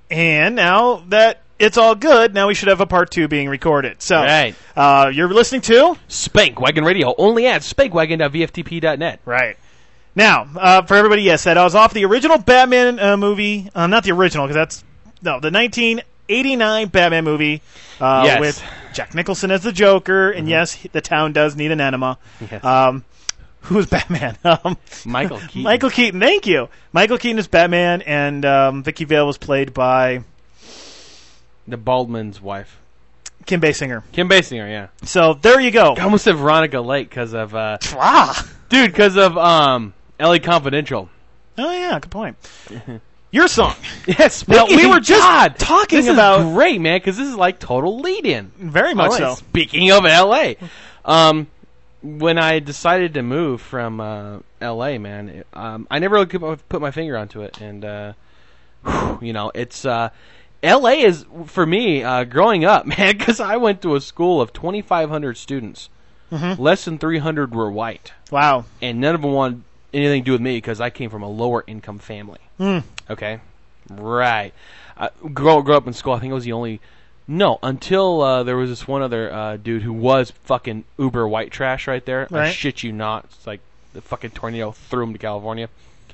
And now that it's all good, now we should have a part 2 being recorded. So, Right. You're listening to Spankwagon Radio, only at spankwagon.vftp.net. Right. Now, for everybody, yes, that I was off the original Batman movie. Not the original, because the 1989 Batman movie Yes. with Jack Nicholson as the Joker. And yes, the town does need an enema. Yes. Who's Batman? Michael Keaton. Michael Keaton, thank you. Michael Keaton is Batman, and Vicky Vale was played by The Baldwin's wife. Kim Basinger. Kim Basinger, yeah. So there you go. I almost said Veronica Lake because of... Ah. Dude, because of L.A. Confidential. Oh, yeah, good point. Your song. Yes, Now, we were just talking this about... is great, man, because this is like total lead-in. Very much All right, so. Speaking of L.A., when I decided to move from L.A., man, I never really could put my finger onto it. And, it's... L.A. is, for me, growing up, man, because I went to a school of 2,500 students. Mm-hmm. Less than 300 were white. Wow. And none of them wanted anything to do with me because I came from a lower-income family. Mm. Okay? Right. Grew up in school, I think I was the only... No, until there was this one other dude who was fucking uber white trash right there. Right. I shit you not. It's like the fucking tornado threw him to California.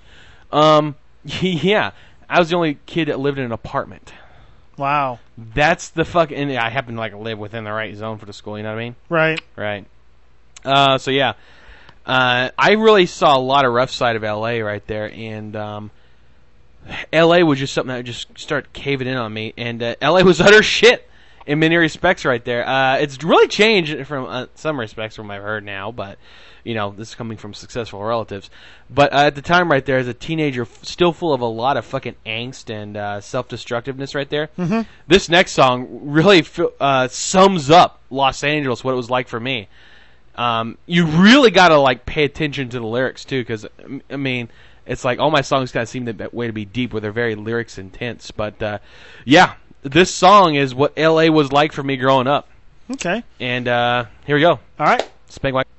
Yeah. I was the only kid that lived in an apartment. Wow. That's the fucking... And I happen to live within the right zone for the school, you know what I mean? Right. Right. So yeah. I really saw a lot of rough side of LA right there, and LA was just something that just started caving in on me, and LA was utter shit in many respects right there. It's really changed from some respects from what I've heard now, but this is coming from successful relatives. But at the time right there, as a teenager, still full of a lot of fucking angst and self-destructiveness right there. Mm-hmm. This next song really sums up Los Angeles, what it was like for me. You really gotta pay attention to the lyrics too, because I mean, it's like all my songs kind of seem that way to be deep, where they're very lyrics intense. But yeah, this song is what LA was like for me growing up. Okay. And here we go. All right. Spank White.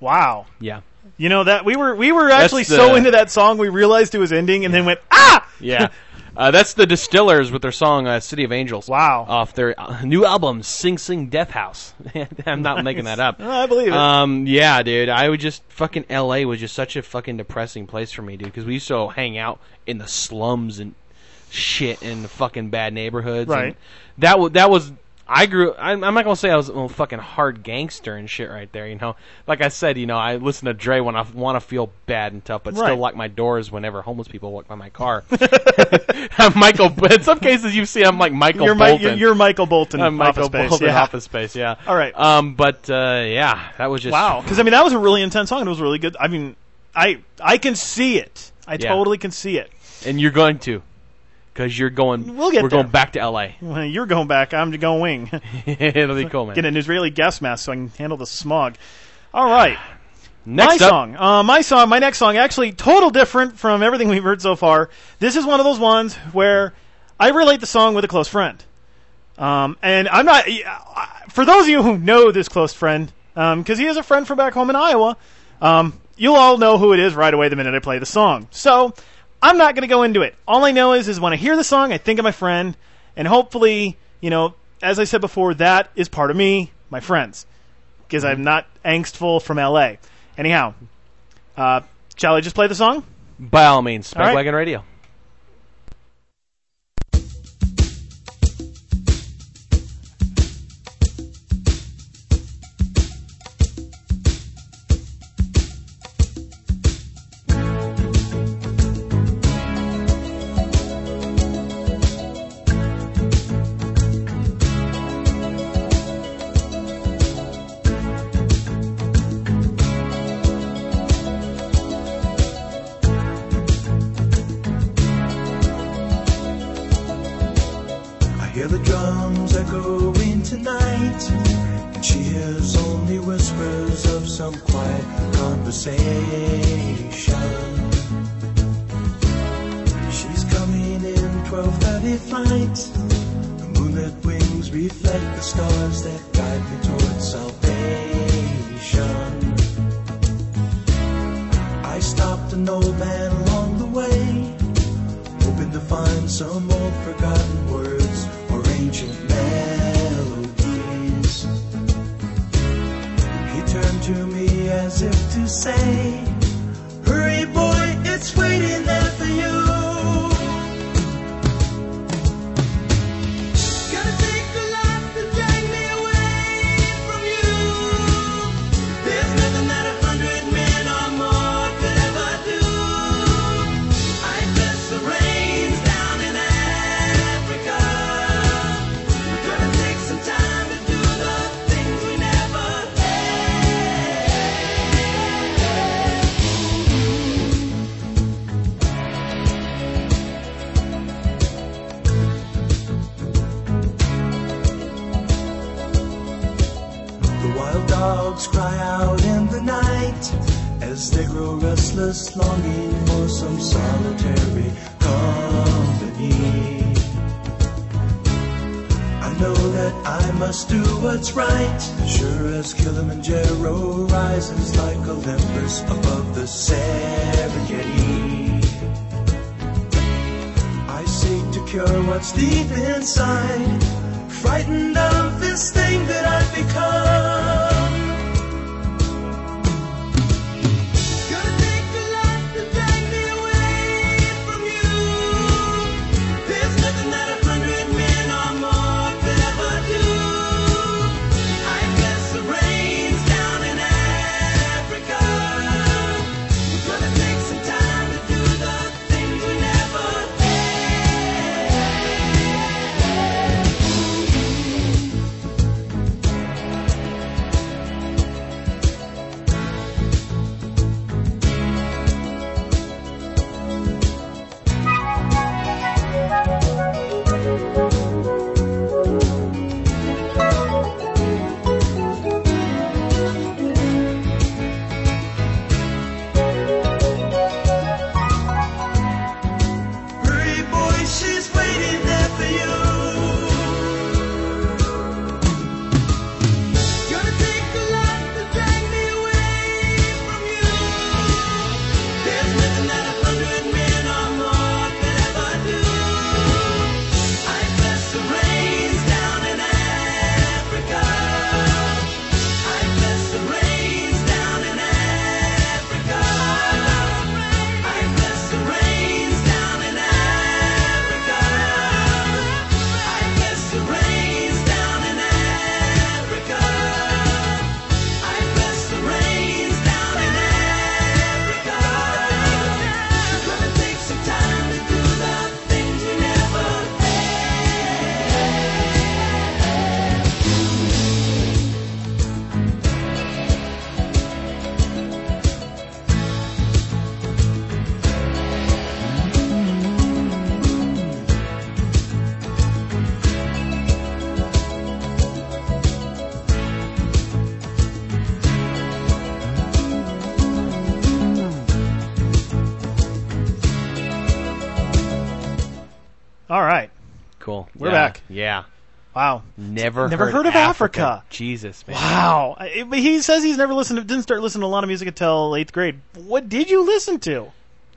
Wow. Yeah. You know that we were actually That's so into that song we realized it was ending and then went ah. Yeah. That's the Distillers with their song "City of Angels." Wow. Off their new album, Sing Sing Death House. I'm not making that up. I believe it. Yeah, dude. I would just fucking L.A. was just such a fucking depressing place for me, dude. Because we used to hang out in the slums and shit in the fucking bad neighborhoods. Right. And that was. I'm not gonna say I was a fucking hard gangster and shit right there, you know. Like I said, you know, I listen to Dre when I want to feel bad and tough, but Right. still lock my doors whenever homeless people walk by my car. I'm Michael. In some cases, you see, I'm like Michael Bolton. You're Michael Bolton. I'm Michael Office Space. Bolton. Yeah. Office Space. Yeah. All right. But yeah, that was just Wow. Because I mean, that was a really intense song. And it was really good. I mean, I can see it. I Yeah. totally can see it. And you're going to, because you're going. We'll get We're there. going back to L.A. Well, you're going back. I'm going. It'll be cool, man. Get an Israeli gas mask so I can handle the smog. All right. Next my up, song. My next song, actually, total different from everything we've heard so far. This is one of those ones where I relate the song with a close friend. And I'm not. For those of you who know this close friend, because he is a friend from back home in Iowa, you'll all know who it is right away the minute I play the song. So I'm not going to go into it. All I know is when I hear the song, I think of my friend, and hopefully, you know, as I said before, that is part of me, my friends, because I'm not angstful from L.A. Anyhow, shall I just play the song? by all means, All right. Speckwagon Radio. I hear the drums echoing tonight, and she hears only whispers of some quiet conversation. She's coming in 12:30 flight. The moonlit wings reflect the stars that guide me towards salvation. I stopped an old man along the way, hoping to find some old forgotten words or ancient melodies. He turned to me as if to say, "Hurry, boy, it's waiting there for you." Gonna take a lot to drag me away from you. There's nothing that 100 men or more could ever do. I bless the rains down in Africa. We're gonna take some time to do the things we never The wild dogs cry out in the night as they grow restless, longing for some solitary company. I know that I must do what's right, sure as Kilimanjaro rises like Olympus above the Serengeti. I seek to cure what's deep inside, frightened of this thing that I've become. Gonna take a lot to drag me away from you. There's nothing that 100 men or more could ever do. I bless the rains down in Africa. We're gonna take some time to do the things we never had. All right. Cool. We're Yeah. back. Yeah. Wow. Never heard of Africa. Jesus, man. Wow. But he says he's never didn't start listening to a lot of music until 8th grade. What did you listen to?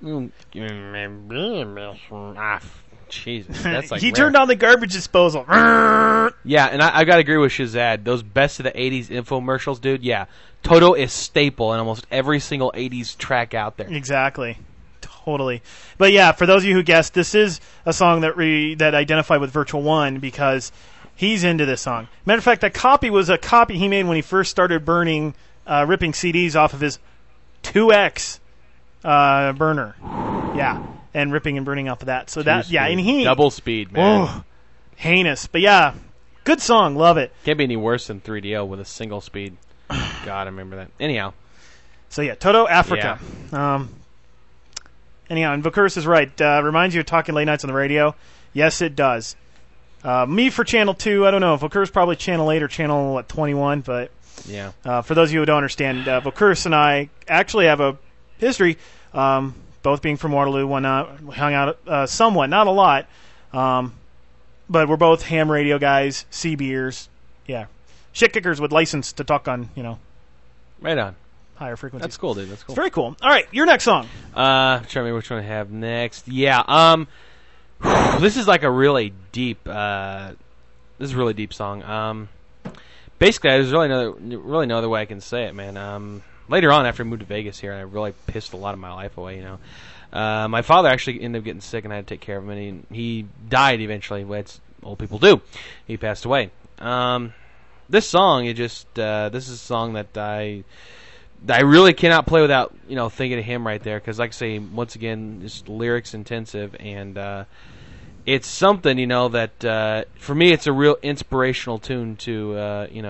Jesus, that's like He rare. turned on the garbage disposal. Yeah, and I gotta agree with Shazad. Those best of the '80s infomercials, dude. Yeah, Toto is staple in almost every single '80s track out there. Exactly. Totally. But yeah, for those of you who guessed, this is a song that that identified with Virtual One because he's into this song. Matter of fact, that copy was a copy he made when he first started ripping CDs off of his 2X burner. Yeah, and ripping and burning off of that. So that, yeah, and he double speed, man. oh, heinous. But yeah, good song, love it. Can't be any worse than 3DO with a single speed. God, I remember that. Anyhow, so yeah, Toto Africa. Anyhow, and Vokurus is right. Reminds you of Talking Late Nights on the radio. Yes, it does. Me for Channel 2, I don't know. Vokurus probably Channel 8 or Channel 21, but yeah. For those of you who don't understand, Vokurus and I actually have a history, both being from Waterloo, hung out somewhat, not a lot, but we're both ham radio guys, CBers, yeah. Shit kickers with license to talk on, Right on. higher frequencies. That's cool, dude. That's cool. It's very cool. All right, your next song. Trying to remember which one I have next. Yeah. This is like a really deep. This is a really deep song. Basically, there's really no other way I can say it, man. Later on, after I moved to Vegas here, and I really pissed a lot of my life away. My father actually ended up getting sick, and I had to take care of him, and he died eventually. What old people do. He passed away. This song, this is a song that I really cannot play without, thinking of him right there. Because, like I say, once again, it's lyrics intensive, and it's something, that for me, it's a real inspirational tune to,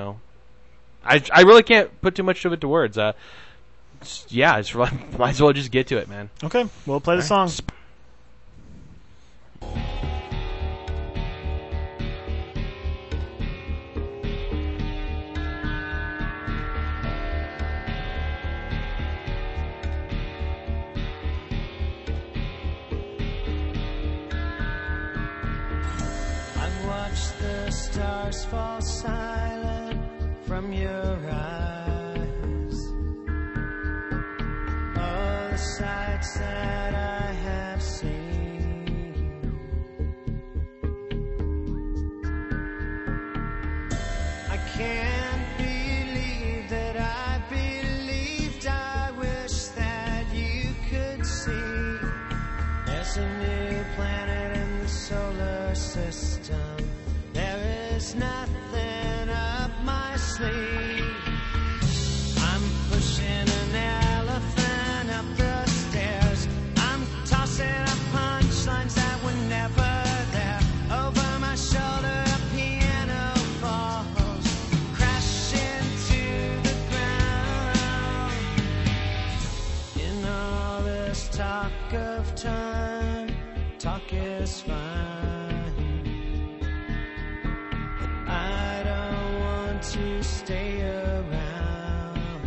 I really can't put too much of it to words. It's might as well just get to it, man. Okay, we'll play the song. The stars fall silent from your eyes. All the sights that I have seen. I can't believe that I believed. I wish that you could see. There's a new planet in the solar system. There is nothing up my sleeve. I'm pushing an elephant up the stairs. I'm tossing up punchlines that were never there. Over my shoulder, a piano falls, crashing to the ground. In all this talk of time, talk is fine. To stay around.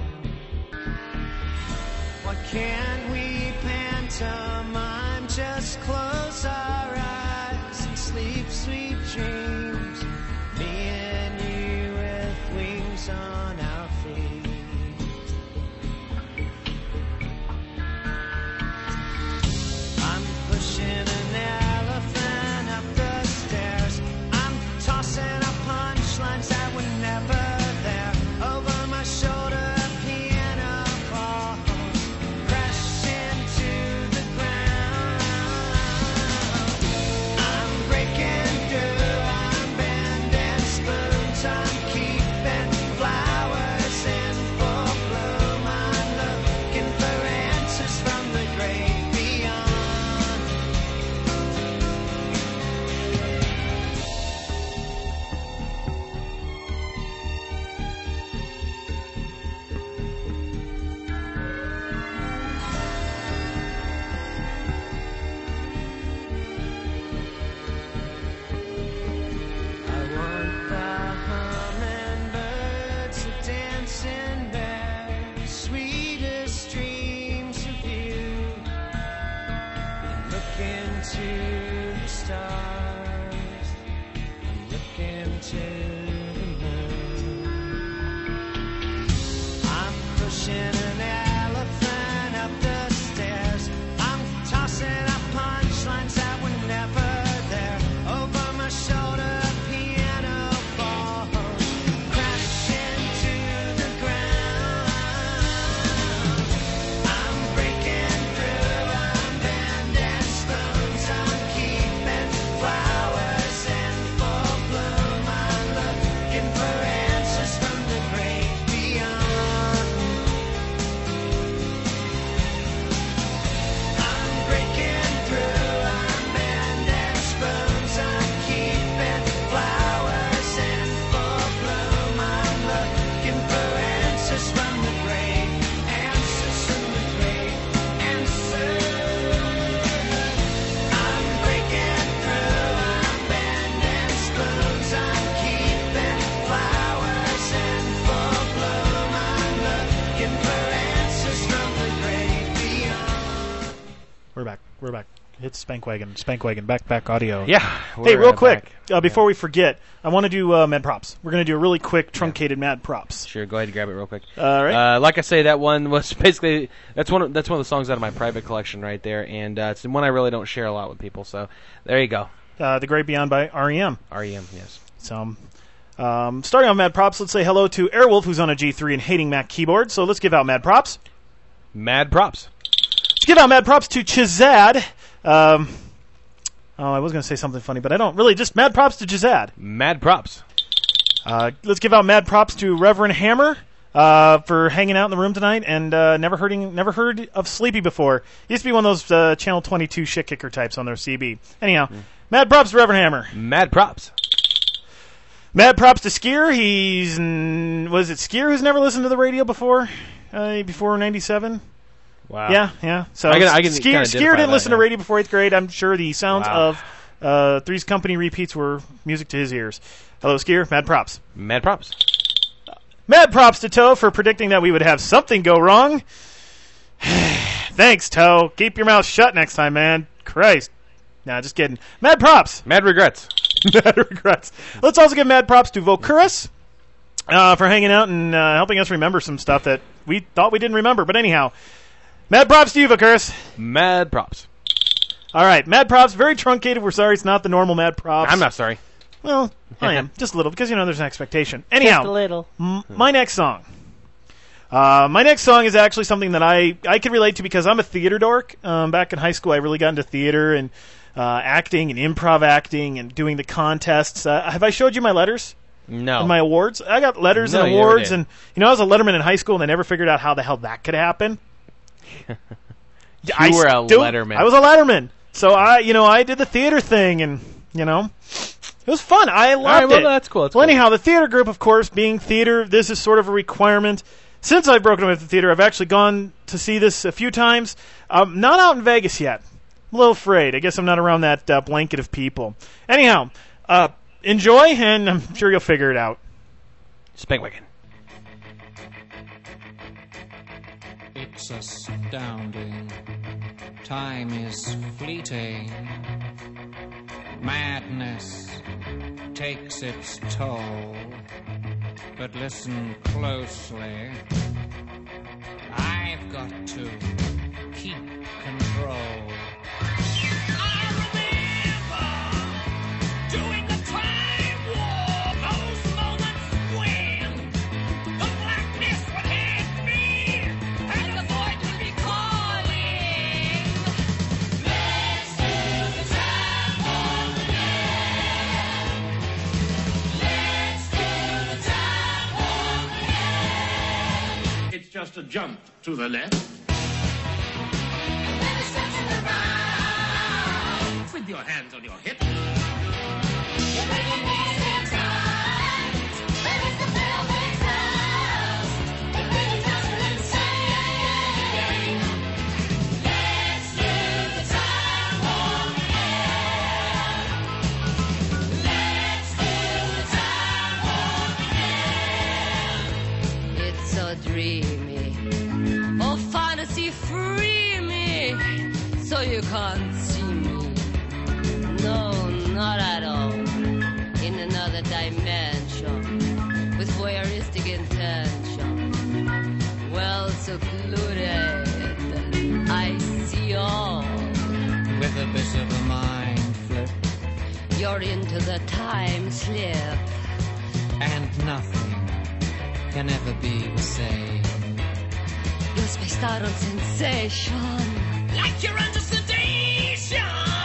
Why can't we pantomime? Just close our eyes and sleep sweet dreams. Me and you with wings on our feet. I'm pushing an elephant up pushing an elephant up the stairs. I'm tossing up punchlines that were never there. Over my shoulder, piano falls, crashing to the ground. I'm breaking through, I'm bending spoons, I'm keeping flowers in full bloom. I'm looking for answers from the great beyond. I'm breaking through, I'm bending spoons, I'm keeping flowers in full bloom. I'm looking for answers from the great, answers from the great, answers. I'm breaking through, I'm bending spoons, I'm keeping flowers in full bloom. I'm looking for answers from the great beyond. We're back. We're back. It's Spankwagon. Back audio. Yeah. Hey, we're, real quick, back. before we forget, I want to do Mad Props. We're going to do a really quick, truncated Mad Props. Sure, go ahead and grab it real quick. All right. Like I say, that one was basically that's one of the songs out of my private collection right there, and it's one I really don't share a lot with people. So there you go. The Great Beyond by REM. REM, yes. So, starting off Mad Props, let's say hello to Airwolf, who's on a G3 and hating Mac keyboard. So let's give out Mad Props. Mad props. Let's give out Mad Props to Chizad. I was going to say something funny, but I don't. Really, just Mad Props to Chizad. Mad props. Let's give out Mad Props to Reverend Hammer for hanging out in the room tonight and never heard of Sleepy before. He used to be one of those Channel 22 shit kicker types on their CB. Anyhow, Mad Props to Reverend Hammer. Mad props. Mad Props to Skier. Was it Skier who's never listened to the radio before 97? Wow. Yeah. So I can Skier kinda identify didn't that, listen to yeah. radio before 8th grade. I'm sure the sounds Wow. of Three's Company repeats were music to his ears. Hello, Skier. Mad Props. Mad props. Mad props to Toe for predicting that we would have something go wrong. Thanks, Toe. Keep your mouth shut next time, man. Christ. Nah, just kidding. Mad props. Mad regrets. Mad regrets. Let's also give mad props to Vokurus for hanging out and helping us remember some stuff that we thought we didn't remember. But anyhow, mad props to you, Vokurus. Mad props. All right, mad props. Very truncated. We're sorry it's not the normal mad props. I'm not sorry. Well, I am. Just a little, because, there's an expectation. Anyhow. Just a little. My next song. My next song is actually something that I can relate to because I'm a theater dork. Back in high school, I really got into theater and acting and improv acting and doing the contests. Have I showed you my letters? No. And my awards? I got letters No, and you never awards, did. and I was a letterman in high school, and I never figured out how the hell that could happen. You were a letterman. I was a letterman, so I did the theater thing, and it was fun. I loved All right, well, it. that's cool. That's Well, cool. anyhow, the theater group, of course, being theater, this is sort of a requirement. Since I've broken away with the theater, I've actually gone to see this a few times. Not out in Vegas yet. I'm a little afraid. I guess I'm not around that blanket of people. Anyhow, enjoy, and I'm sure you'll figure it out. Spankwagon. It's astounding. Time is fleeting. Madness takes its toll. But listen closely. I've got to keep control. I remember doing the time war. Those moments when the blackness would hit me and the void would be calling. Let's do the time war again. Let's do the time war again. It's just a jump to the left And then a step to the right. with your hands on your hips. You're making me stand tight. That is the velvet dust. It really does me insane. Let's do the time war again. Let's do the time war again. It's so dreamy. Oh, fantasy, free me. So you can't see me. No, not at all. In another dimension. With voyeuristic intention. Well, You're into the time slip. And nothing can ever be the same. You're spaced out on sensation. Like you're under sedation.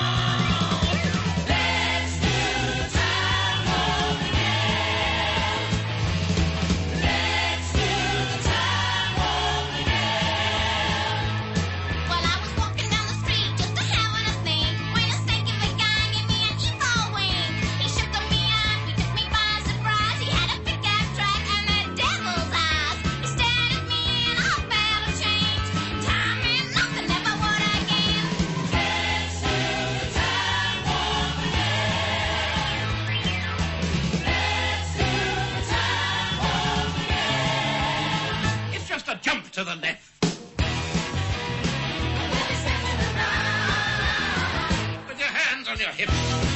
Let's do time warp again. Let's do time warp again. Well, I was walking down the street just having a thing when a snake of a guy gave me an evil wing. He shook me up, he took me by surprise. He had a pickup truck and the devil's eyes. He stared at me and all felt a change. Time and nothing ever would again. Let's do time warp again. Let's do time warp again. It's just a jump to the left. We'll be standing around. With your hands on your hips.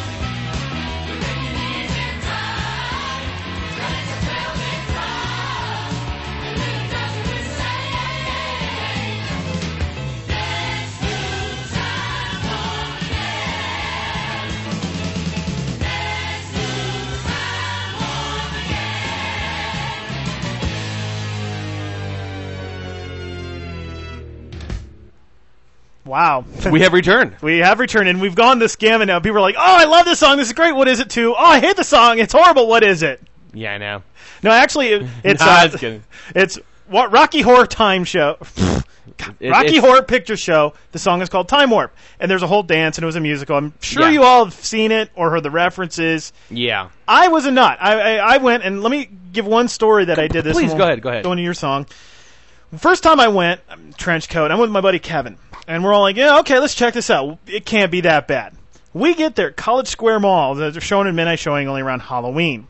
Wow. We have returned. We have returned, and we've gone this gamut now. People are like, oh, I love this song. This is great. What is it, too? Oh, I hate the song. It's horrible. What is it? Yeah, I know. No, actually, it's Nah, I was kidding. it's what Rocky Horror Time Show. Rocky it's- Horror Picture Show. The song is called Time Warp, and there's a whole dance, and it was a musical. I'm sure Yeah. you all have seen it or heard the references. Yeah. I was a nut. I went, and let me give one story that I did this. Please, and go we'll ahead, go ahead. Go into your song. First time I went, trench coat. I'm with my buddy Kevin, and we're all like, "Yeah, okay, let's check this out. It can't be that bad." We get there, College Square Mall. They're showing a midnight showing only around Halloween,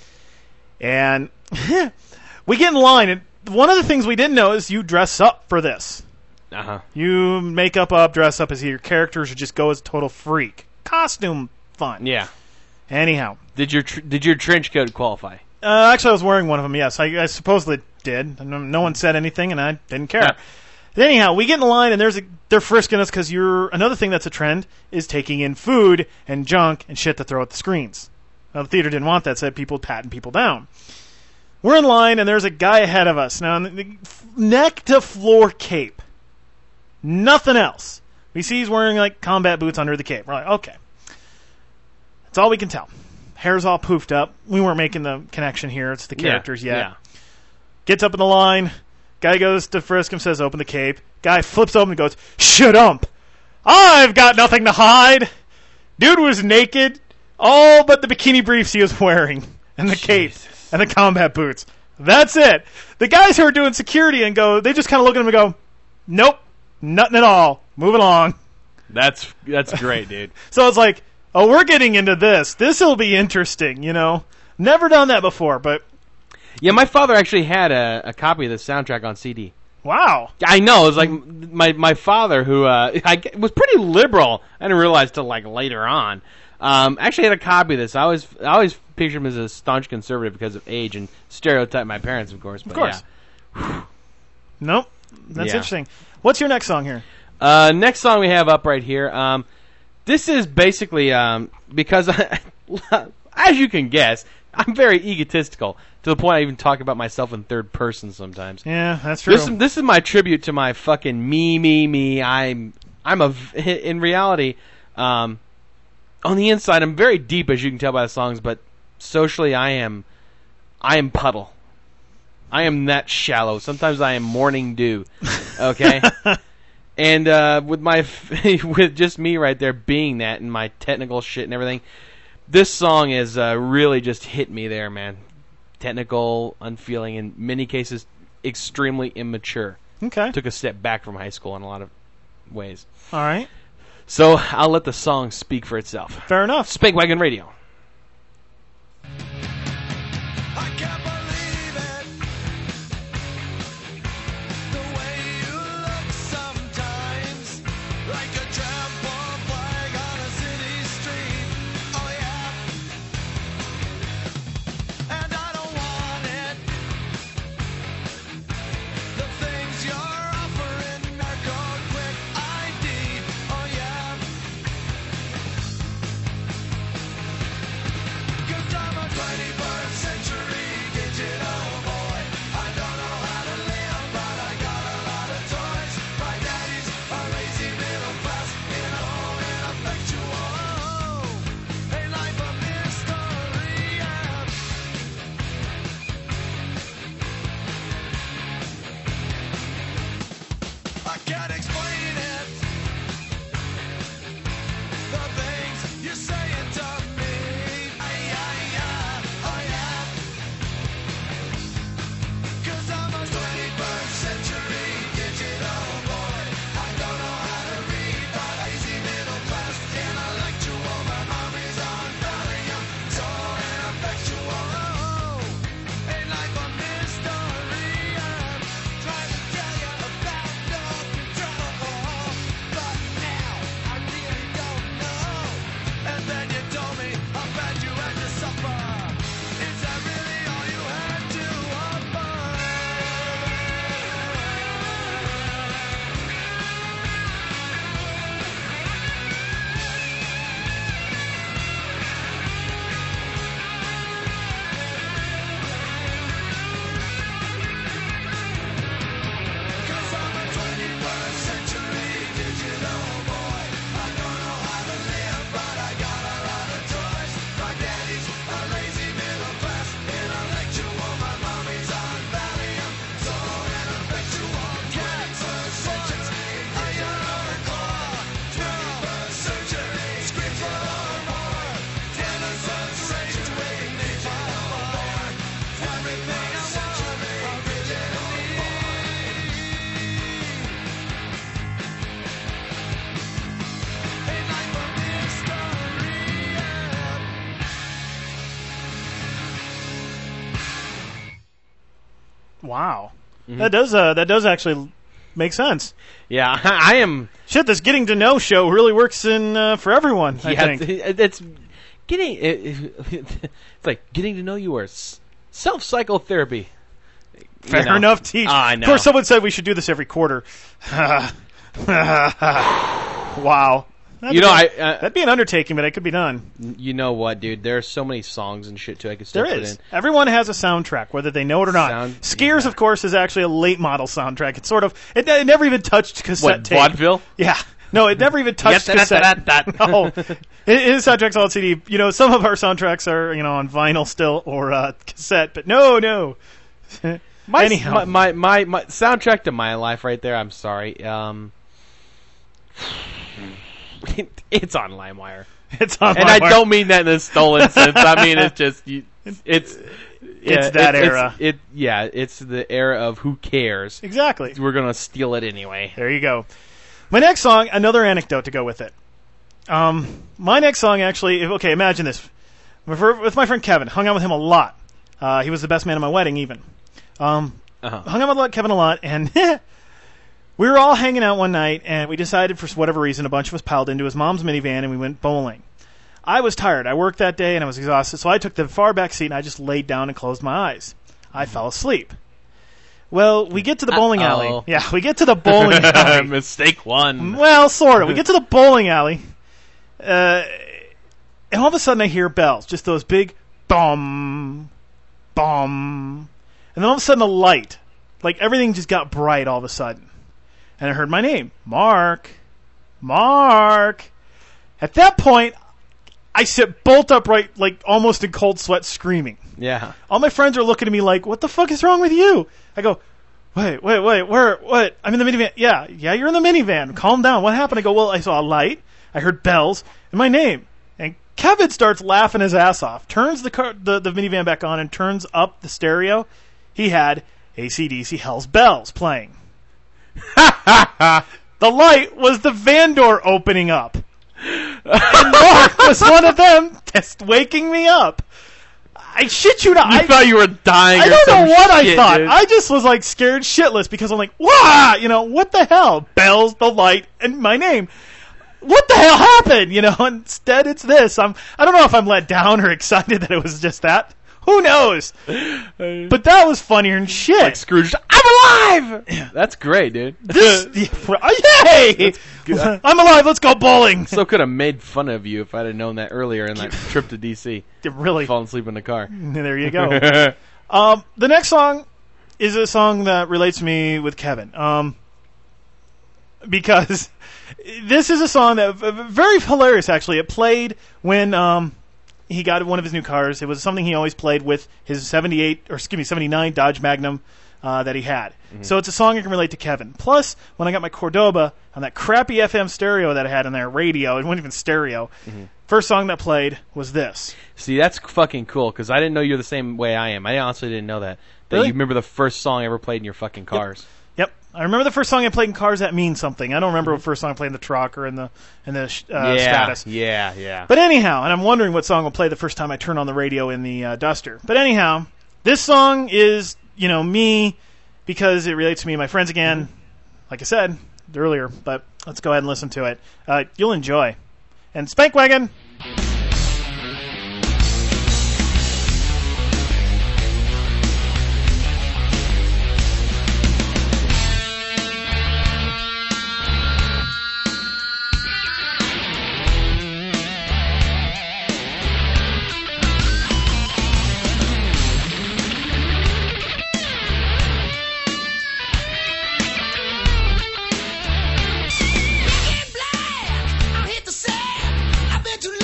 and we get in line. And one of the things we didn't know is you dress up for this. Uh-huh. You make up, dress up as your characters, or just go as a total freak. Costume fun. Yeah. Anyhow, Did your trench coat qualify? actually, I was wearing one of them. Yes, I supposedly did. No one said anything, and I didn't care. Anyhow, we get in the line, and they're frisking us because another thing that's a trend is taking in food and junk and shit to throw at the screens. Now, the theater didn't want that, so people patting people down. We're in line, and there's a guy ahead of us. Now, the neck-to-floor cape. Nothing else. We see he's wearing, like, combat boots under the cape. We're like, okay. That's all we can tell. Hair's all poofed up. We weren't making the connection here. It's the characters yet. Yeah. Gets up in the line. Guy goes to frisk him, says, open the cape. Guy flips open and goes, shut up. I've got nothing to hide. Dude was naked. All but the bikini briefs he was wearing. And the cape. And the combat boots. That's it. The guys who are doing security they just kind of look at him and go, nope, nothing at all. Moving along. That's great, dude. So it's like, oh, we're getting into this. This will be interesting, you know. Never done that before, but Yeah, my father actually had a copy of the soundtrack on CD. wow. I know. It was like my father, who was pretty liberal. I didn't realize till like later on. Actually had a copy of this. I always pictured him as a staunch conservative because of age and stereotype my parents, of course. But Of course. Yeah. Nope. That's Yeah. interesting. What's your next song here? Next song we have up right here. This is basically because, as you can guess, I'm very egotistical to the point I even talk about myself in third person sometimes. Yeah, that's true. This is my tribute to my fucking me. In reality, on the inside, I'm very deep, as you can tell by the songs, but socially, I am puddle. I am that shallow. Sometimes I am morning dew. Okay. And with just me right there being that and my technical shit and everything, this song is really just hit me there, man. Technical, unfeeling, in many cases, extremely immature. Okay. Took a step back from high school in a lot of ways. All right. So I'll let the song speak for itself. Fair enough. Spank Wagon Radio. I can't believe it. The way you look sometimes, like a trampled flag on a city street. Oh yeah. And I don't want it. The things you're offering are called quick ID. Oh yeah. Wow. That does actually make sense. Yeah, I am. Shit, this getting to know show really works in for everyone. I think. It's getting. It's like getting to know you or self-psychotherapy. Fair enough, Teach. I know. Of course, someone said we should do this every quarter. Wow. That'd be an undertaking, but it could be done. You know what, dude? There are so many songs and shit too. I could still There put is. in. Everyone has a soundtrack, whether they know it or not. Skiers, of course, is actually a late model soundtrack. It's sort of it never even touched cassette What, tape. vaudeville? Yeah. No, it never even touched cassette. No. His soundtrack's all CD. You know, some of our soundtracks are, on vinyl still or cassette, but no. Anyhow. My soundtrack to my life right there, I'm sorry. It's on LimeWire. It's on and LimeWire. I don't mean that in a stolen sense. I mean, it's just, it's that era. It's the era of who cares. Exactly. We're going to steal it anyway. There you go. My next song, another anecdote to go with it. My next song actually, imagine this. With my friend Kevin, hung out with him a lot. He was the best man at my wedding even. Hung out with Kevin a lot, and we were all hanging out one night, and we decided for whatever reason, a bunch of us piled into his mom's minivan, and we went bowling. I was tired. I worked that day, and I was exhausted, so I took the far back seat, and I just laid down and closed my eyes. I fell asleep. Well, we get to the bowling alley. Yeah, we get to the bowling alley. Mistake one. Well, sort of. We get to the bowling alley, and all of a sudden I hear bells, just those big bum, bum, and then all of a sudden a light, like everything just got bright all of a sudden. And I heard my name, Mark. At that point, I sit bolt upright, like almost in cold sweat, screaming. Yeah. All my friends are looking at me like, "What the fuck is wrong with you?" I go, "Wait, where? What? I'm in the minivan." Yeah, you're in the minivan. Calm down. What happened? I go, "Well, I saw a light. I heard bells, and my name." And Kevin starts laughing his ass off. Turns the minivan back on and turns up the stereo. He had AC/DC Hell's Bells playing. The light was the van door opening up. And Mark was one of them, just waking me up. I shit you not. I thought you were dying. I don't know what I thought. Dude. I just was like scared shitless because I'm like, "Wow, what the hell? Bells, the light, and my name. What the hell happened?" Instead it's this. I don't know if I'm let down or excited that it was just that. Who knows? But that was funnier than shit. Like Scrooge, I'm alive! That's great, dude. Yay! I'm alive, let's go bowling! So could have made fun of you if I'd have known that earlier in that trip to D.C. Really? Falling asleep in the car. There you go. The next song is a song that relates to me with Kevin. Because this is a song that very hilarious, actually. It played when he got one of his new cars. It was something he always played with his 79 Dodge Magnum that he had. Mm-hmm. So it's a song I can relate to Kevin. Plus, when I got my Cordoba on that crappy FM stereo that I had in there, radio, it wasn't even stereo, first song that played was this. See, that's fucking cool, because I didn't know you're the same way I am. I honestly didn't know that. That Really? You remember the first song ever played in your fucking cars. Yep. I remember the first song I played in cars that means something. I don't remember what first song I played in the truck or in the Stratus. Yeah. But anyhow, and I'm wondering what song will play the first time I turn on the radio in the Duster. But anyhow, this song is, me, because it relates to me and my friends again, like I said earlier. But let's go ahead and listen to it. You'll enjoy. And Spank Wagon! I'm here to say I've been too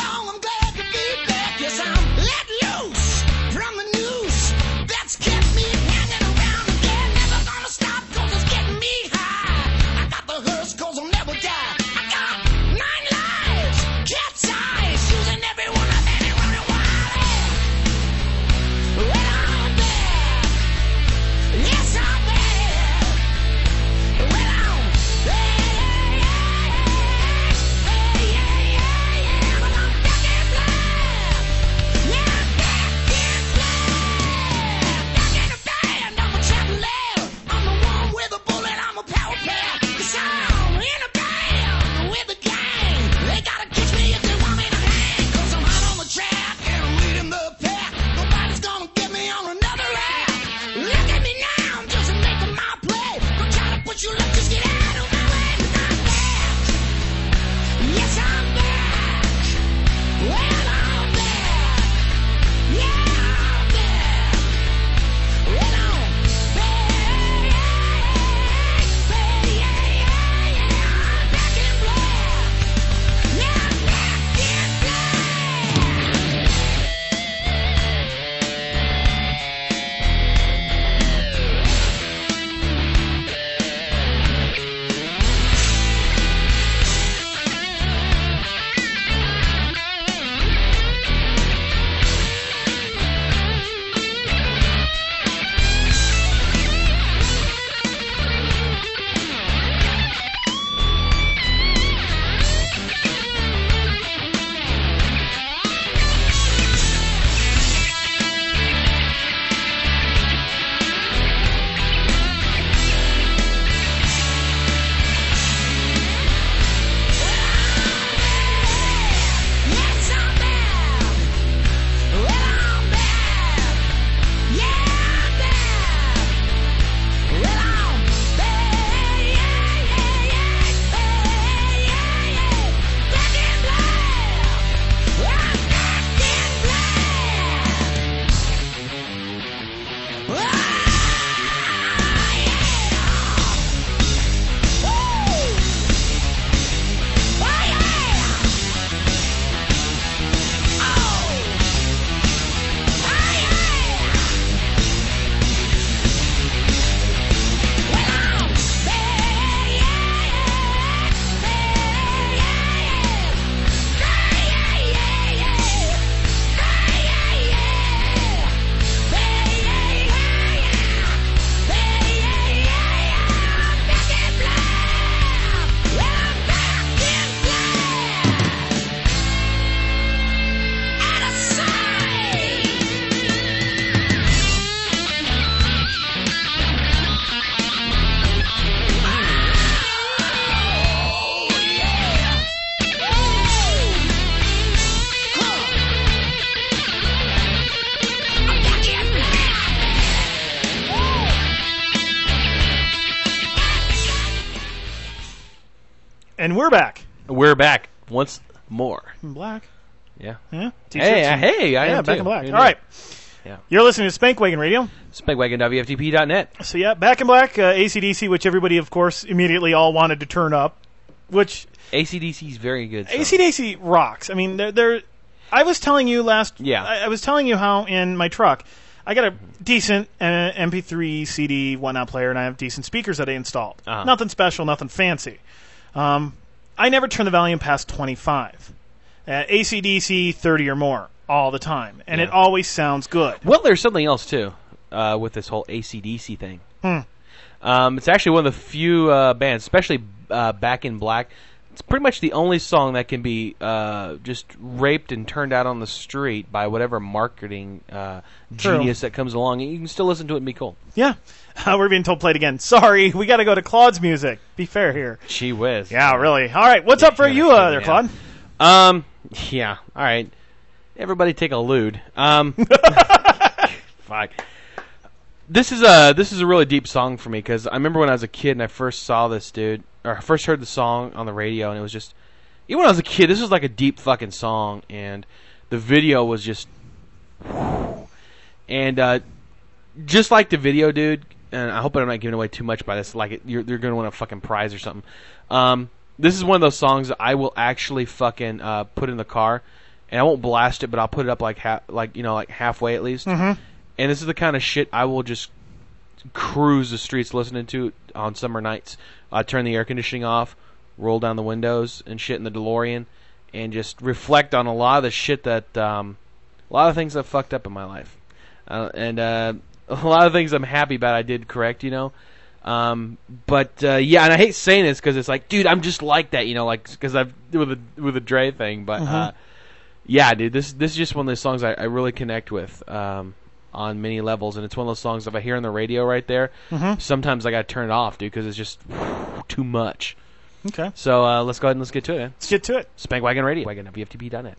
And we're back. We're back once more. In black. Yeah. Yeah. Hey, T-shirts. hey, I Yeah, am back too. in black. Yeah. All right. Yeah. You're listening to Spankwagon Radio. Spankwagon.vftp.net. So yeah, Back in Black, AC/DC, which everybody, of course, immediately all wanted to turn up. Which AC/DC's very good. Song. AC/DC rocks. I mean, they're. I was telling you Yeah. I was telling you how in my truck I got a decent MP3 CD whatnot player, and I have decent speakers that I installed. Uh-huh. Nothing special, nothing fancy. I never turn the volume past 25. AC/DC 30 or more all the time, and Yeah. it always sounds good. Well, there's something else too with this whole AC/DC thing. It's actually one of the few bands, especially Back in Black. It's pretty much the only song that can be just raped and turned out on the street by whatever marketing genius that comes along. You can still listen to it and be cool. Yeah. We're being told play it again. Sorry, we got to go to Claude's music. Be fair here. Gee whiz. Yeah, really. All right, what's up for you there, yeah. Claude? Yeah. All right. Everybody take a lewd. Fuck. This is a really deep song for me because I remember when I was a kid and I first saw this dude, or I first heard the song on the radio, and it was just, even when I was a kid, this was like a deep fucking song, and the video was just, and just like the video, dude. And I hope I'm not giving away too much by this. Like, you're going to win a fucking prize or something. This is one of those songs that I will actually fucking put in the car, and I won't blast it, but I'll put it up like halfway at least. Mm-hmm. And this is the kind of shit I will just cruise the streets listening to on summer nights. Turn the air conditioning off, roll down the windows and shit in the DeLorean, and just reflect on a lot of the shit that, a lot of things I've fucked up in my life, and a lot of things I'm happy about I did correct, you know. But yeah, and I hate saying this because it's like, dude, I'm just like that, you know, like because I've with the Dre thing, but yeah, dude, this is just one of those songs I really connect with. On many levels, and it's one of those songs if I hear on the radio right there, sometimes I gotta turn it off, dude, because it's just too much. Okay. So let's go ahead and let's get to it, man. Let's get to it. Spankwagon Radio, VFTP.net.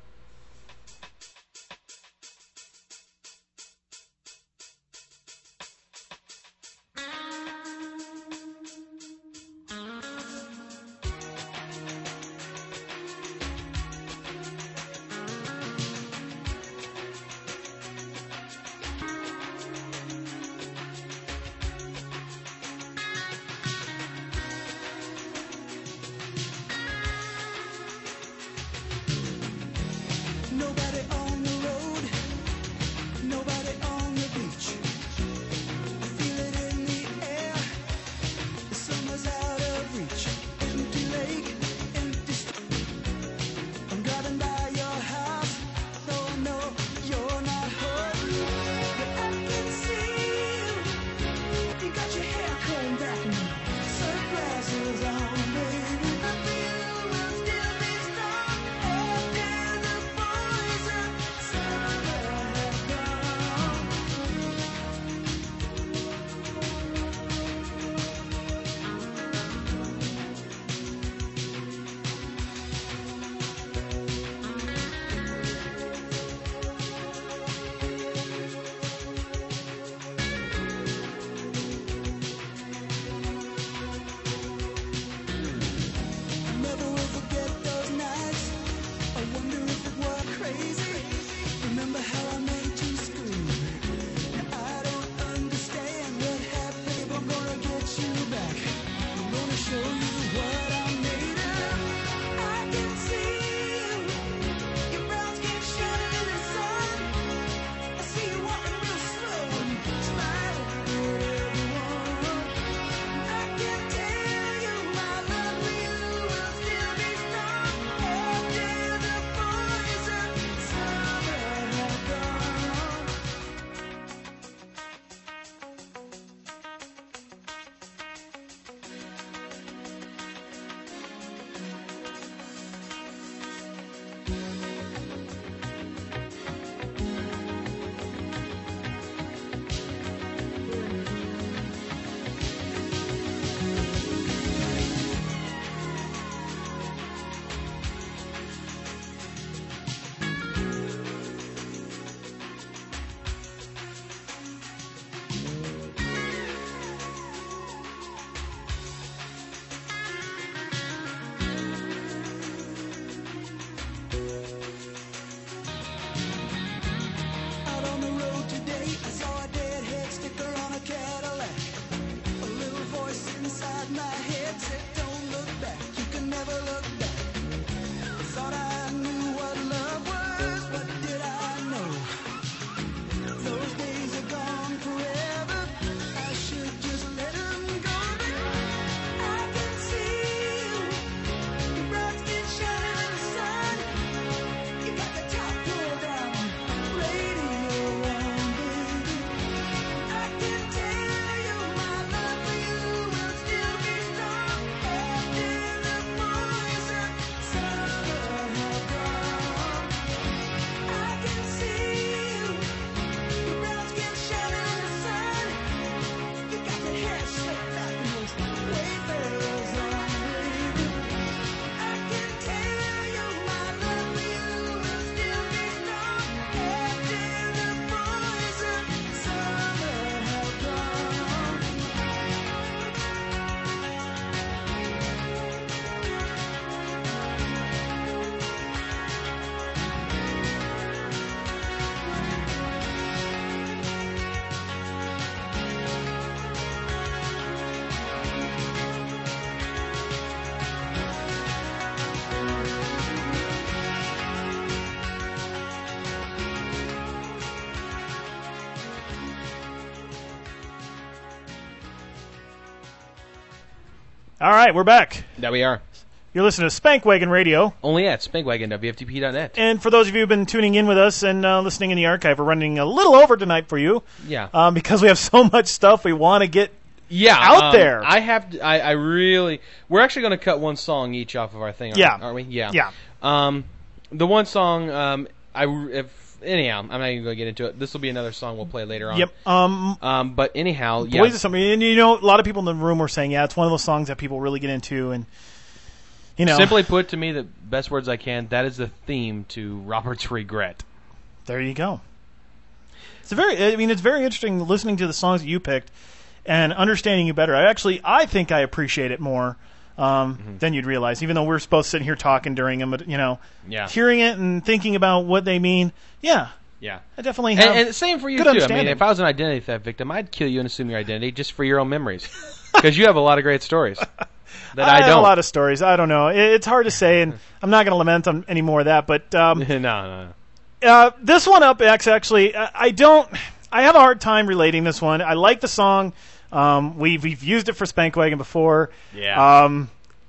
All right, we're back. There we are. You're listening to Spankwagon Radio. Only at Spankwagon, WFTP.net. And for those of you who've been tuning in with us and listening in the archive, we're running a little over tonight for you. Yeah. Because we have so much stuff we want to get Yeah, out there. I really. We're actually going to cut one song each off of our thing. Aren't we? Yeah. Yeah. The one song. Anyhow, I'm not even going to get into it. This will be another song we'll play later on. Yep. But anyhow, yeah. Boys of Summer. And you know, a lot of people in the room were saying, yeah, it's one of those songs that people really get into, and you know. Simply put, to me, the best words I can. That is the theme to Robert's Regret. There you go. It's very interesting listening to the songs that you picked and understanding you better. I think I appreciate it more than you'd realize. Even though we're supposed to sit here talking during them, but hearing it and thinking about what they mean. Yeah. I definitely have. And same for you good too. I mean, understanding. if I was an identity theft victim, I'd kill you and assume your identity just for your own memories, because you have a lot of great stories that I have don't. a lot of stories. I don't know. It's hard to say, and I'm not going to lament on any more of that. But No. this one up, actually, I have a hard time relating this one. I like the song. We've used it for Spankwagon before. Yeah.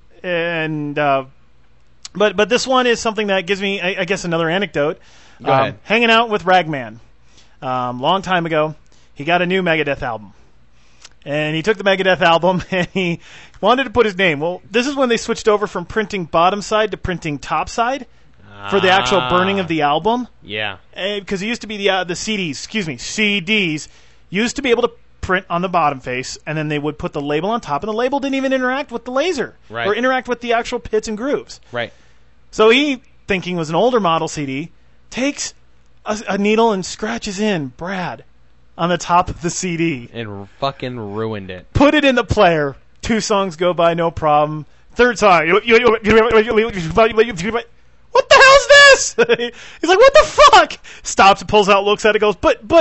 But this one is something that gives me, I guess, another anecdote. Go ahead. Hanging out with Ragman, long time ago, he got a new Megadeth album. And he took the Megadeth album and he wanted to put his name. Well, this is when they switched over from printing bottom side to printing top side for the actual burning of the album. Yeah. Because it used to be the CDs used to be able to print on the bottom face, and then they would put the label on top, and the label didn't even interact with the laser or interact with the actual pits and grooves. Right. So he, thinking it was an older model CD, takes a needle and scratches in Brad on the top of the CD. And fucking ruined it. Put it in the player. 2 songs go by, no problem. Third song. What the hell's this? He's like, what the fuck? Stops and pulls out, looks at it, goes,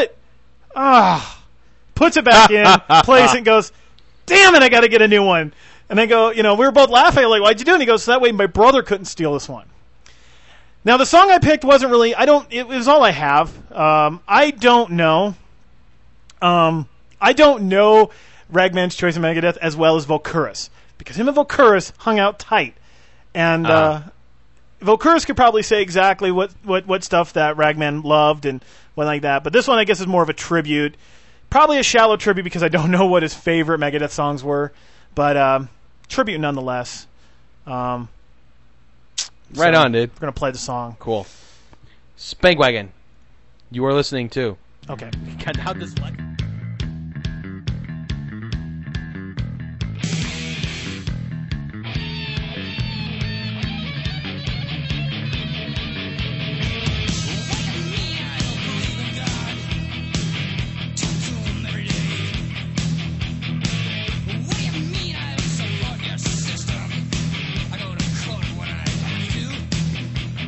puts it back in, plays it, and goes, damn it, I got to get a new one. And they go, we were both laughing, like, why'd you do it? And he goes, so that way my brother couldn't steal this one. Now, the song I picked wasn't really, it was all I have. I don't know Ragman's choice of Megadeth as well as Volcurus, because him and Volcurus hung out tight. And Volcurus could probably say exactly what stuff that Ragman loved and what like that. But this one, I guess, is more of a tribute. Probably a shallow tribute because I don't know what his favorite Megadeth songs were. But tribute nonetheless. Right on, dude. We're going to play the song. Cool. Spankwagon. You are listening to. Okay. God, how this like.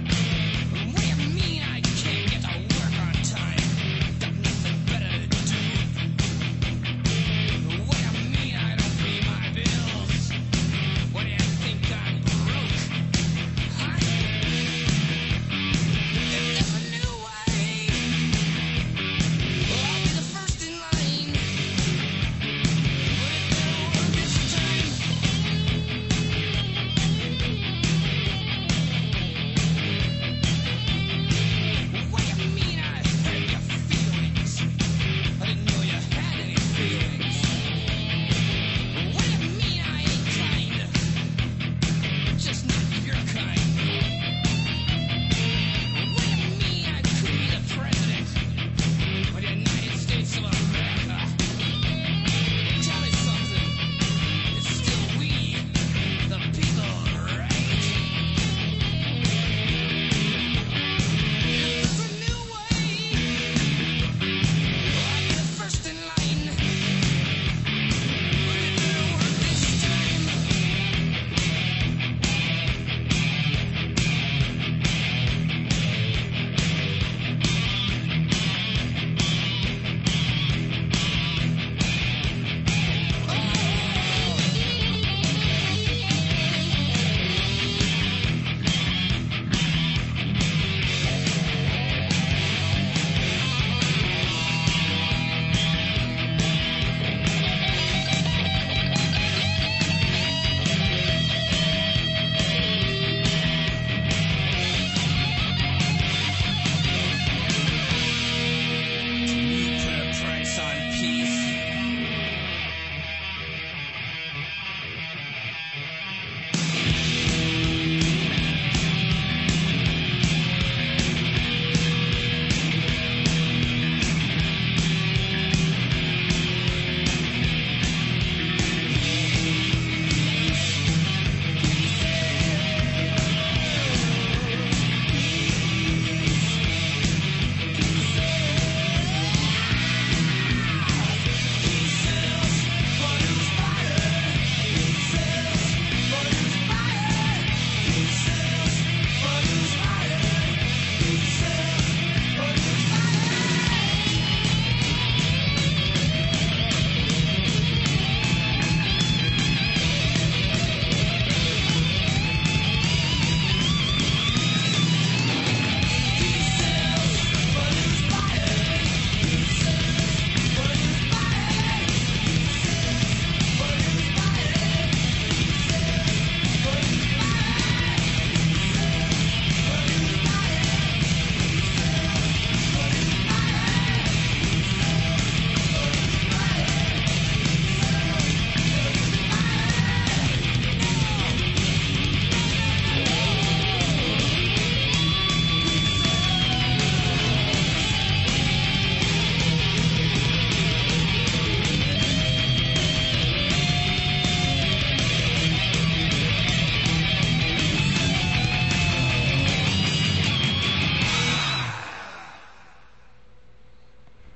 What do you mean I can't get to work on time? Got nothing better to do.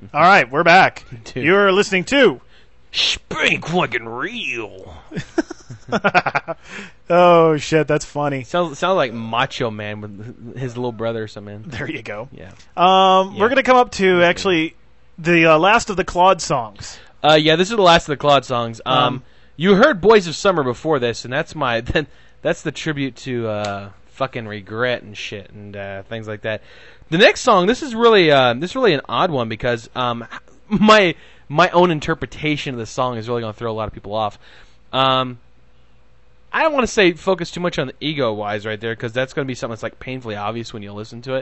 All right, we're back. Dude. You're listening to. Spank fucking real. Oh shit, that's funny. Sounds like Macho Man with his little brother or something. There you go. Yeah. We're gonna come up to actually the last of the Claude songs. Yeah, this is the last of the Claude songs. You heard "Boys of Summer" before this, and that's that's the tribute to fucking regret and shit and things like that. The next song, this is really an odd one because my own interpretation of the song is really going to throw a lot of people off. I don't want to say focus too much on the ego wise right there because that's going to be something that's like painfully obvious when you listen to it.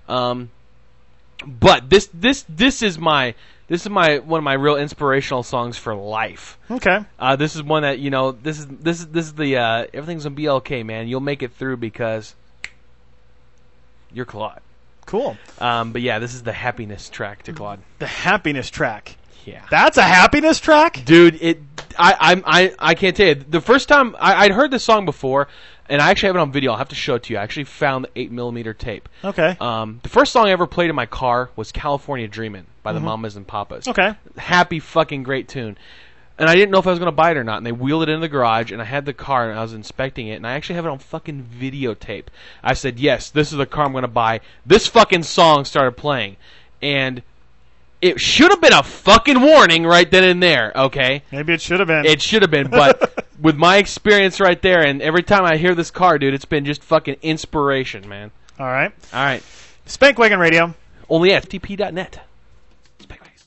But this is my one of my real inspirational songs for life. Okay. This is one that this is the everything's gonna be okay, man. You'll make it through because you're Claude. Cool. But yeah, this is the happiness track to Claude. The happiness track. Yeah. That's a happiness track? Dude, I can't tell you. The first time I'd heard this song before, and I actually have it on video. I'll have to show it to you. I actually found the 8mm tape. Okay. The first song I ever played in my car was California Dreamin' by the Mamas and Papas. Okay. Happy fucking great tune. And I didn't know if I was going to buy it or not, and they wheeled it in the garage, and I had the car, and I was inspecting it, and I actually have it on fucking videotape. I said, yes, this is the car I'm going to buy. This fucking song started playing. And it should have been a fucking warning right then and there, okay? Maybe it should have been. It should have been, but with my experience right there, and every time I hear this car, dude, it's been just fucking inspiration, man. All right. All right. Spank Wagon Radio. Only at ftp.net. Spank Wagon.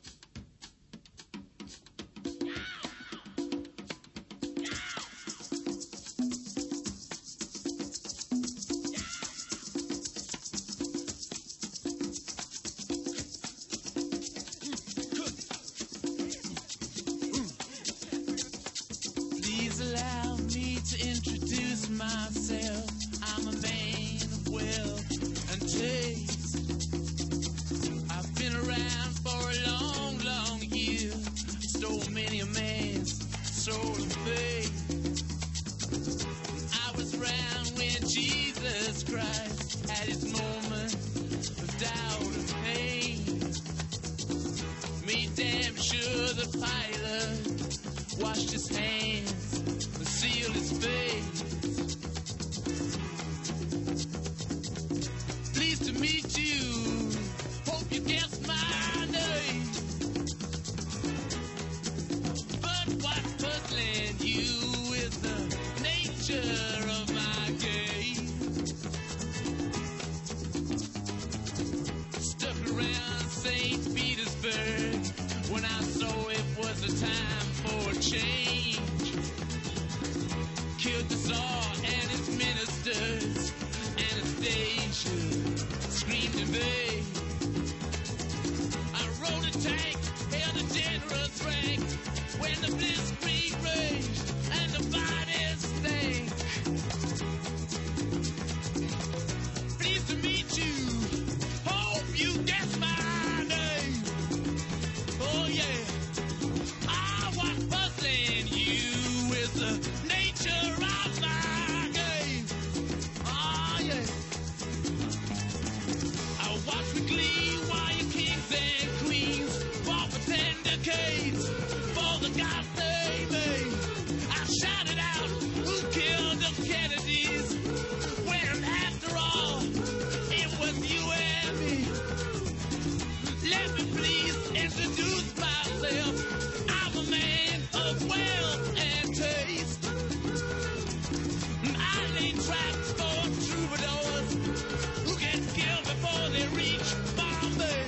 Please allow me to introduce myself. I'm a man of wealth and taste. I've been around for a long, long year. Stole many a man's soul of faith. I was around when Jesus Christ had his moment of doubt and pain. Made damn sure the pilot washed his hands and sealed his face. Pleased to meet you. Hope you guessed my name. But what's puzzling you is the nature of my game. Stuck around St. Petersburg when I saw it was a time for a change. Killed the Tsar and his ministers. Anastasia screamed in vain. I rode a tank, held a generous rank when the blitzkrieg raged and the bodies stank. Pleased to meet you. Hope you guess my name. Oh yeah. I was puzzling you with the nature of my game. Oh yeah. I watch with glee while your kings and queens fought for 10 decades for the gods they made. I shouted out, who killed the Kennedys? When after all, it was you and me. Let me please introduce myself. I'm a man of wealth and taste. I lay traps for troubadours who get killed before they reach Bombay.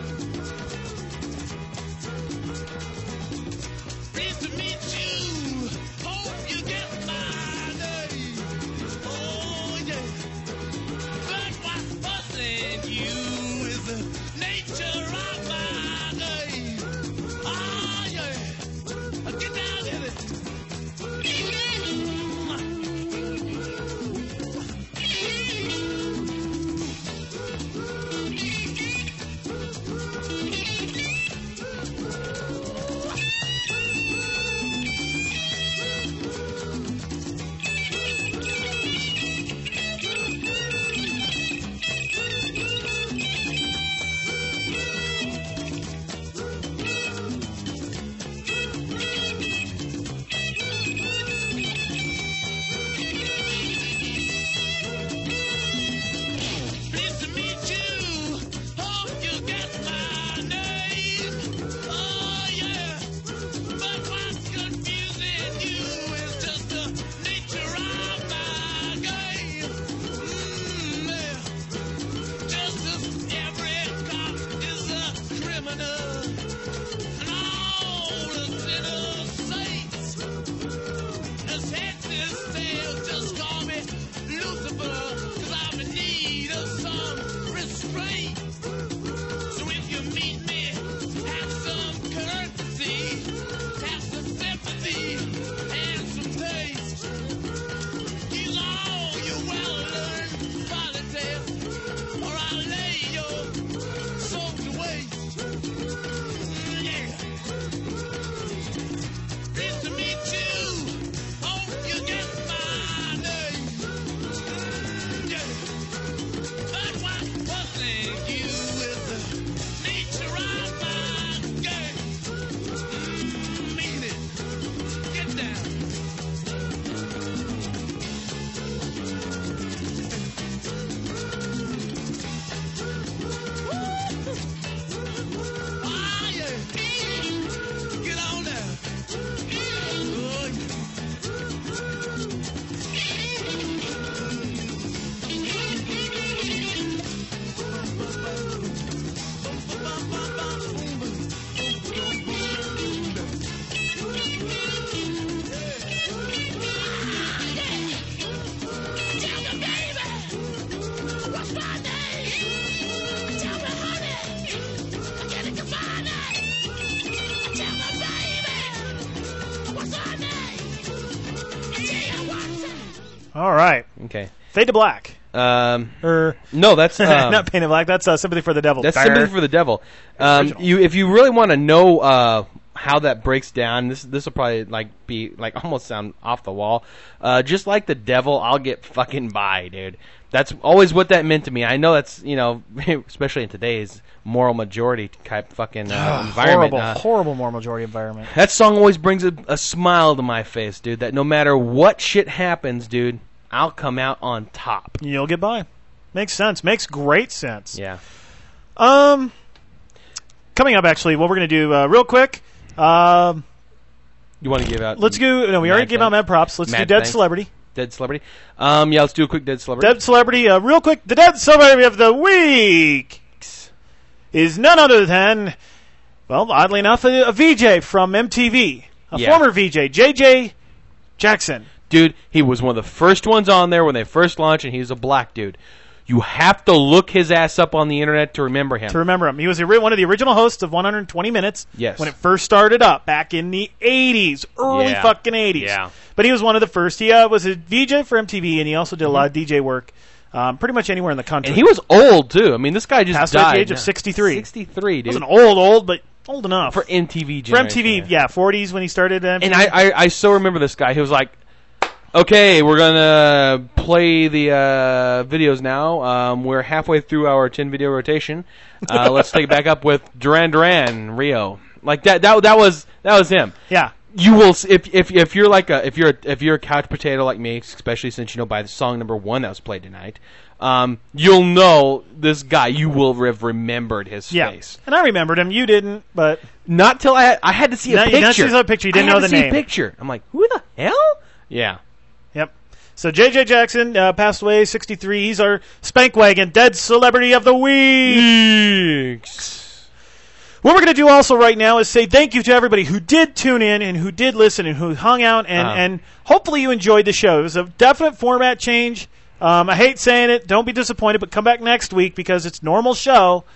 Pleased to meet you. Hope you get my name. Oh yeah. But what's puzzling you is the nature of my game. criminal and all the sinner saints. As head this tale, just call me Lucifer, 'cause I'm in need of some restraint. So if you meet me, have some courtesy, have some sympathy, and some taste. Use all your well-learned politics, or I'll lay your soul to waste. Yeah. Pleased to meet you. Hope you get my name. Yeah. But what puzzling you is the nature of my game. Mean it. Get down. Ah, yeah. Get on down. Oh, yeah. Tell me, baby, what's my name? Tell me, honey, can it define it? Tell me, baby, what's my name? Tell you what's it. All right. Okay. Fade to Black. No, that's Not Painted Black. That's Sympathy for the Devil. That's Sympathy for the Devil. If you really want to know how that breaks down, this will probably be almost sound off the wall. Just like the devil, I'll get fucking by, dude. That's always what that meant to me. I know that's especially in today's moral majority type fucking environment. Horrible moral majority environment. That song always brings a smile to my face, dude. That no matter what shit happens, dude, I'll come out on top. You'll get by. Makes sense. Makes great sense. Yeah. Coming up, actually, what we're going to do real quick. You want to give out? Let's go. No, we already gave out mad props. Let's do Mad Dead thanks. Celebrity. Dead Celebrity. Yeah, let's do a quick Dead Celebrity. Dead Celebrity. Real quick. The Dead Celebrity of the week is none other than, well, oddly enough, a VJ from MTV. A Yeah. former VJ, JJ Jackson. Dude, he was one of the first ones on there when they first launched, and he's a black dude. You have to look his ass up on the internet to remember him. To remember him. He was one of the original hosts of 120 Minutes. Yes. When it first started up back in the 80s. Early Yeah. fucking 80s. Yeah. But he was one of the first. He was a VJ for MTV, and he also did a lot of DJ work pretty much anywhere in the country. And he was old, too. I mean, this guy just Passed away at died. the age of 63. 63, dude. Wasn't old, but old enough. For MTV For generation. MTV, yeah, 40s when he started MTV. And I so remember this guy. He was like, okay, we're going to play the videos now. We're halfway through our 10-video rotation. Let's take it back up with Duran Duran, Rio. Like that was him. Yeah. You will if you're like if you're a couch potato like me, especially since by the song number 1 that was played tonight, you'll know this guy. You will have remembered his face. And I remembered him. You didn't, but Not till I had to see a Now- picture. now you saw a picture, you didn't I had know to the see name. a picture. I'm like, who the hell? Yeah. yep. So JJ Jackson passed away, 63. He's our Spankwagon Dead Celebrity of the Week. What we're going to do also right now is say thank you to everybody who did tune in and who did listen and who hung out and hopefully you enjoyed the show. It was a definite format change. I hate saying it. Don't be disappointed, but come back next week because it's normal show.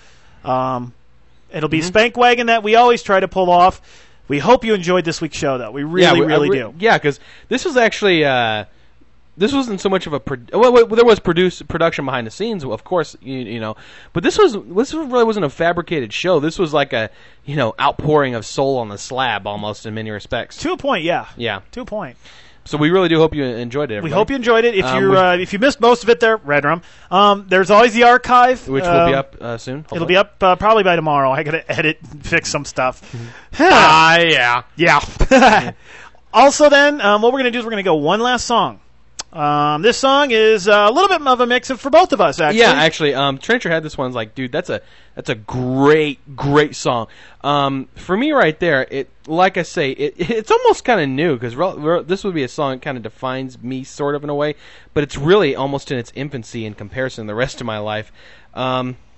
It'll be Spankwagon that we always try to pull off. We hope you enjoyed this week's show, though. We really do. Yeah, because this was actually this wasn't so much of a there was production behind the scenes, of course, but this really wasn't a fabricated show. This was like a outpouring of soul on the slab, almost in many respects. To a point, yeah. Yeah. To a point. So we really do hope you enjoyed it. We Everybody. hope you enjoyed it. If you missed most of it there, Red Rum, there's always the archive. which will be up soon. It'll be up probably by tomorrow. I got to edit and fix some stuff. Yeah. Yeah. Also, then, what we're going to do is we're going to go one last song. This song is a little bit of a mix for both of us, actually. Yeah, actually, Trencher had this one. Like, dude, that's a great song. For me, right there, like I say, it's almost kind of new because this would be a song that kind of defines me, sort of in a way, but it's really almost in its infancy in comparison to the rest of my life.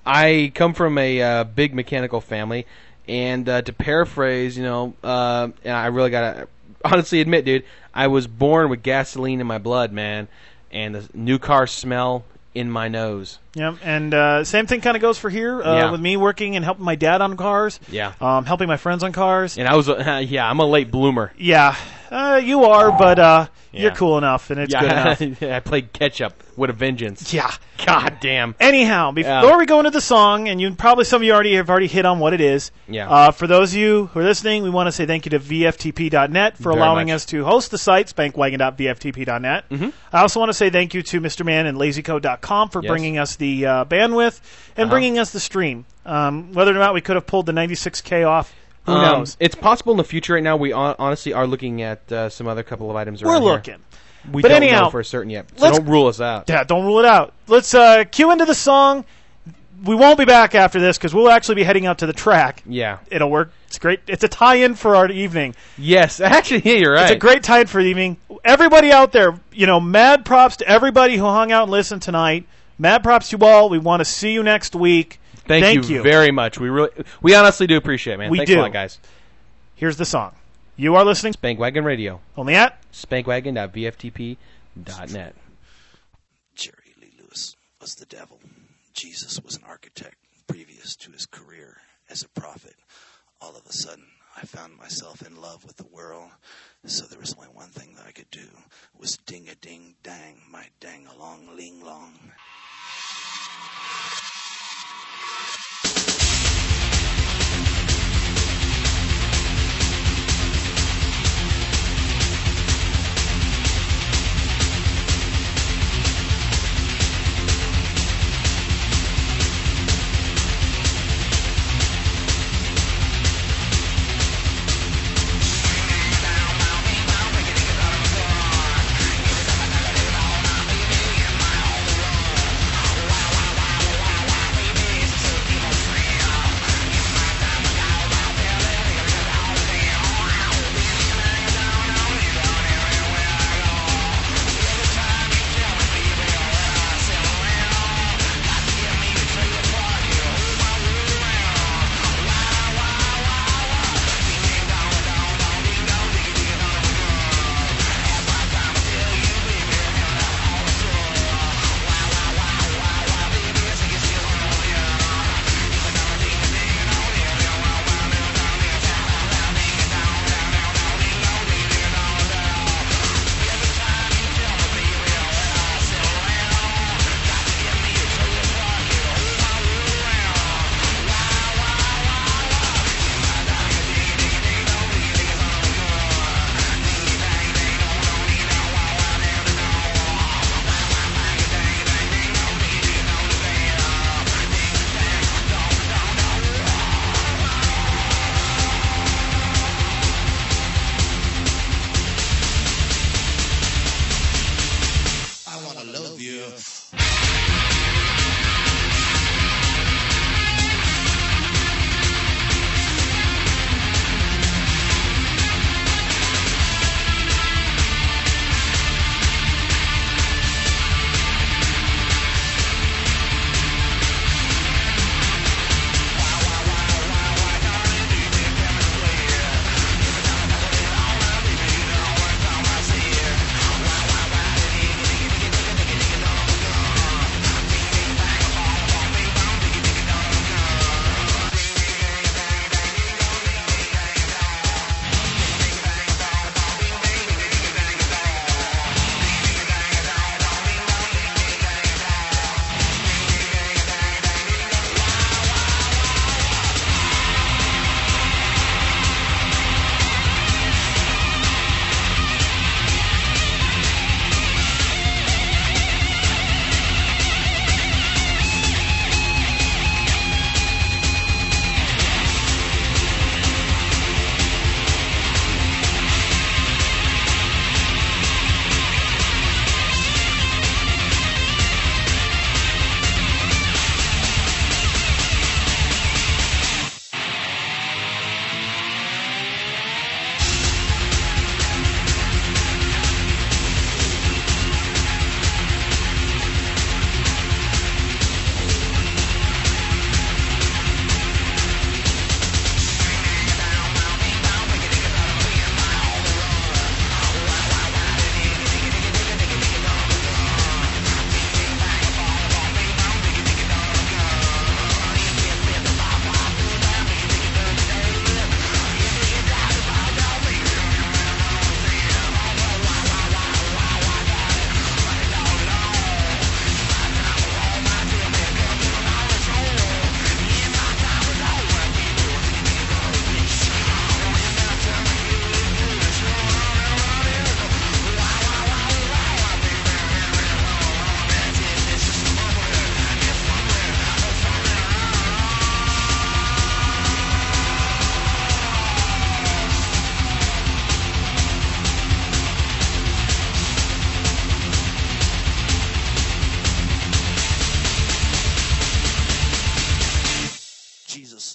I come from a big mechanical family, and to paraphrase, and I really gotta honestly admit, dude, I was born with gasoline in my blood, man, and the new car smell in my nose. Yeah, and same thing kind of goes for here with me working and helping my dad on cars. Yeah. Helping my friends on cars. And I was, I'm a late bloomer. Yeah, you are, but you're cool enough, and it's good enough. I played catch up with a vengeance. Yeah. God damn. Anyhow, before we go into the song, and some of you have already hit on what it is. Yeah. For those of you who are listening, we want to say thank you to VFTP.net for Very allowing much. us to host the site, spankwagon.vftp.net. Mm-hmm. I also want to say thank you to Mr. Man and LazyCode.com for Yes. bringing us the bandwidth and bringing us the stream. Whether or not we could have pulled the 96K off, who knows? It's possible in the future. Right now, we honestly are looking at some other couple of items. We're around here. looking. We But don't anyhow, know for certain yet, so let's- don't rule us out. Yeah, don't rule it out. Let's cue into the song. We won't be back after this because we'll actually be heading out to the track. Yeah. It'll work. It's great. It's a tie-in for our evening. Yes, actually, yeah, you're right. It's a great tie-in for the evening. Everybody out there, mad props to everybody who hung out and listened tonight. Mad props to you all. We want to see you next week. Thank you very much. We honestly do appreciate it, man. We Thanks do. a lot, guys. Here's the song. You are listening Spankwagon Radio. only at Spankwagon.vftp.net. Jerry Lee Lewis was the devil. Jesus was an architect previous to his career as a prophet. All of a sudden, I found myself in love with the world. So there was only one thing that I could do, was ding-a-ding-dang, my dang-along-ling-long.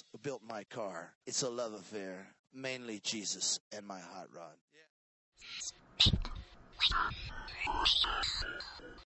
Jesus who built my car. It's a love affair, mainly Jesus and my hot rod.